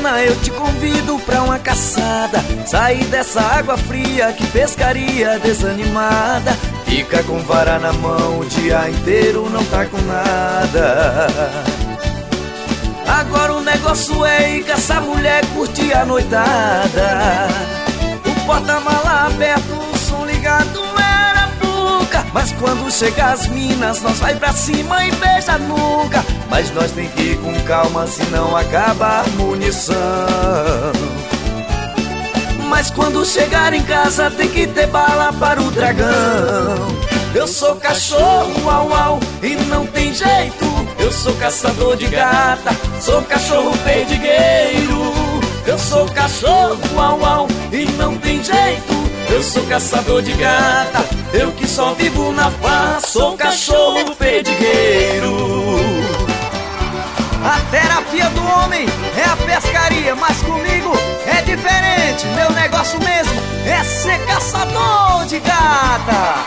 semana eu te convido pra uma caçada. Sair dessa água fria, que pescaria desanimada. Fica com vara na mão o dia inteiro, não tá com nada. Agora o negócio é ir caçar mulher, curtir a noitada. O porta-mala aberto, o som ligado era pouca. Mas quando chega as minas, nós vai pra cima e beija nunca. Mas nós tem que ir com calma, senão acaba a munição. Mas quando chegar em casa tem que ter bala para o dragão. Eu sou cachorro, au au, e não tem jeito. Eu sou caçador de gata, sou cachorro perdigueiro. Eu sou cachorro, au au, e não tem jeito. Eu sou caçador de gata, eu que só vivo na farra, sou cachorro perdigueiro. A terapia do homem é a pescaria, mas comigo é diferente. Meu negócio mesmo é ser caçador de gata.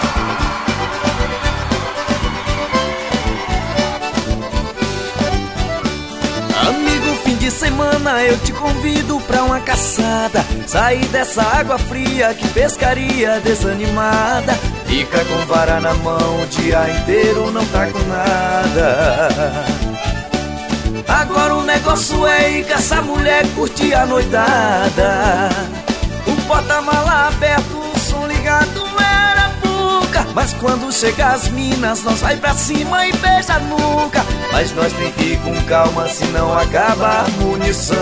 Amigo, fim de semana eu te convido pra uma caçada. Sair dessa água fria, que pescaria desanimada. Fica com vara na mão o dia inteiro, não tá com nada. Agora o negócio é ir caçar mulher, curtir a noitada. O porta-mala aberto, o som ligado era pouca. Mas quando chega as minas, nós vai pra cima e beija nunca. Mas nós tem que ir com calma, senão acaba a munição.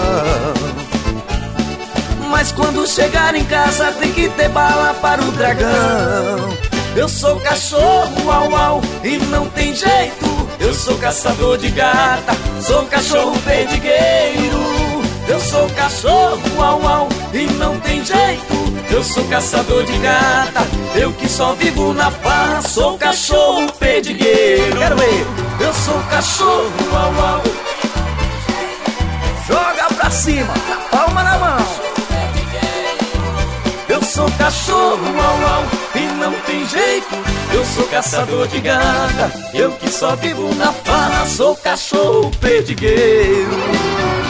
Mas quando chegar em casa tem que ter bala para o dragão. Eu sou cachorro, au au, e não tem jeito. Eu sou caçador de gata, sou cachorro perdigueiro. Eu sou cachorro, au au, e não tem jeito. Eu sou caçador de gata, eu que só vivo na farra, sou cachorro perdigueiro. Quero ver. Eu sou cachorro, au au. Joga pra cima, palma na mão. Eu sou cachorro, au au, e não tem jeito. Eu sou caçador de gata, eu que só vivo na farra, sou cachorro perdigueiro.